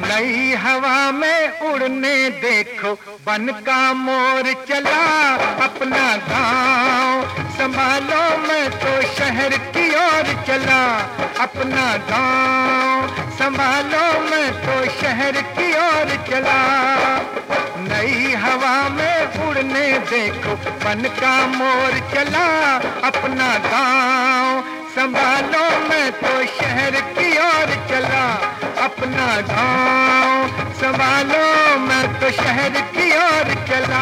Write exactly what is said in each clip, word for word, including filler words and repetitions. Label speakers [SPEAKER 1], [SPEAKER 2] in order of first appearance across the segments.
[SPEAKER 1] नई हवा में उड़ने देखो बन का मोर चला, अपना गांव संभालो मैं तो शहर की ओर चला, अपना गांव संभालो मैं तो शहर की ओर चला। नई हवा में उड़ने देखो बन का मोर चला, अपना गांव संभालो मैं तो शहर की ओर चला, अपना गांव संभालो मैं तो शहर की ओर चला।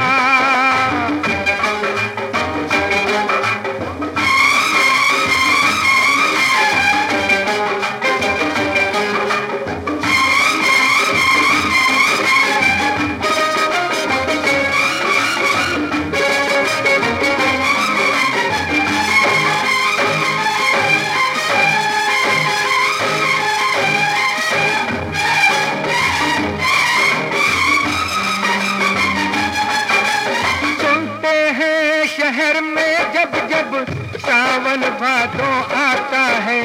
[SPEAKER 1] शहर में जब जब सावन भादों आता है,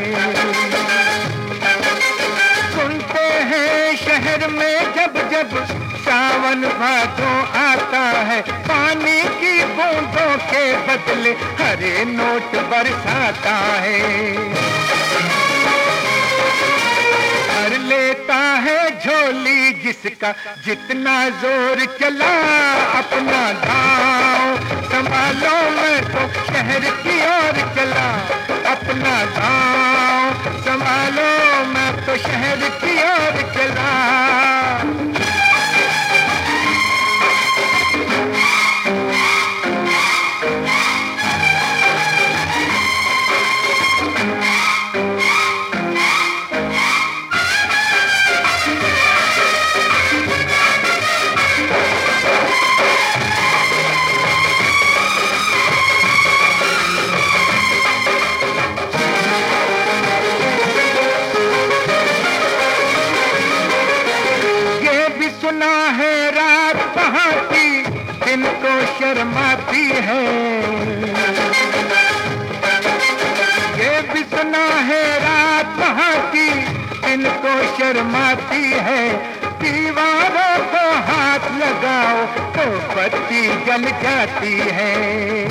[SPEAKER 1] सुनते हैं शहर में जब जब सावन भादों आता है, पानी की बूंदों के बदले हरे नोट बरसाता है। भर लेता है झोली जिसका जितना जोर चला, अपना गांव संभालो मैं तो शहर की ओर चला, अपना गांव संभालो मैं तो शहर की ओर चला। सुना है रात वहाँ की दिन को शर्माती है, ये भी सुना है रात वहाँ की दिन को शर्माती है। दीवारों को हाथ लगाओ तो बत्ती जल जाती है,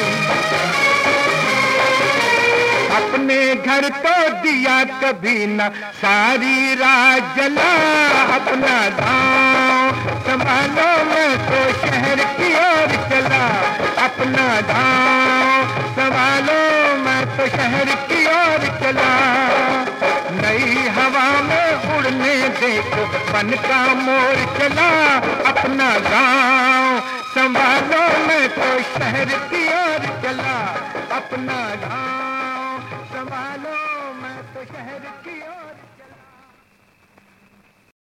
[SPEAKER 1] अपने घर तो दिया कभी न सारी रात जला, अपना गांव संभालो मैं तो शहर की ओर चला, अपना गांव संभालो मैं तो शहर की ओर चला। नई हवा में उड़ने देखो बन का मोर चला, अपना गांव संभालो मैं तो शहर की ओर